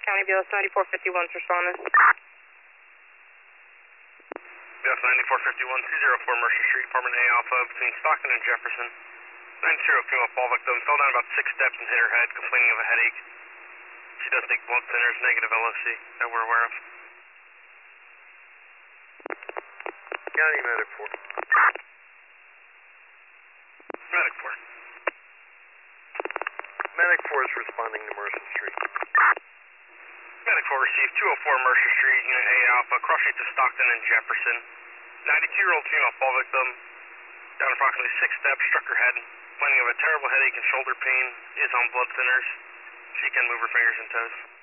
County BLS 9451's responding. BLS 9451, 204 Mercer Street, apartment A Alpha, between Stockton and Jefferson. 90 female fall victim, fell down about 6 steps and hit her head, complaining of a headache. She does take blood thinners, negative LOC, that we're aware of. County Medic 4. Medic 4. Medic 4 is responding to Mercer Street. Medic 4 received 204 Mercer Street, Unit A Alpha, cross street to Stockton and Jefferson. 92-year-old female fall victim, down approximately 6 steps, struck her head, complaining of a terrible headache and shoulder pain, is on blood thinners. She can move her fingers and toes.